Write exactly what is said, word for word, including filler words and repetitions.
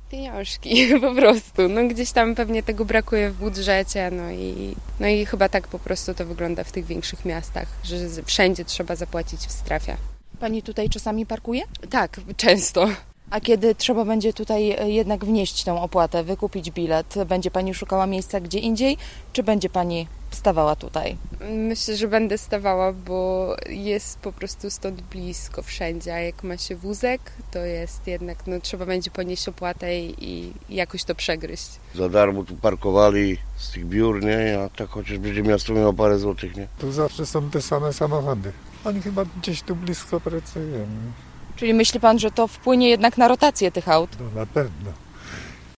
Pieniążki po prostu. No gdzieś tam pewnie tego brakuje w budżecie, no i, no i chyba tak po prostu to wygląda w tych większych miastach, że wszędzie trzeba zapłacić w strefie. Pani tutaj czasami parkuje? Tak, często. A kiedy trzeba będzie tutaj jednak wnieść tę opłatę, wykupić bilet, będzie Pani szukała miejsca gdzie indziej, czy będzie Pani stawała tutaj? Myślę, że będę stawała, bo jest po prostu stąd blisko wszędzie, a jak ma się wózek, to jest jednak, no trzeba będzie ponieść opłatę i, i jakoś to przegryźć. Za darmo tu parkowali z tych biur, nie? A tak chociaż będzie miasto miało parę złotych, nie? Tu zawsze są te same samochody. Oni chyba gdzieś tu blisko pracują. Czyli myśli Pan, że to wpłynie jednak na rotację tych aut? No na pewno.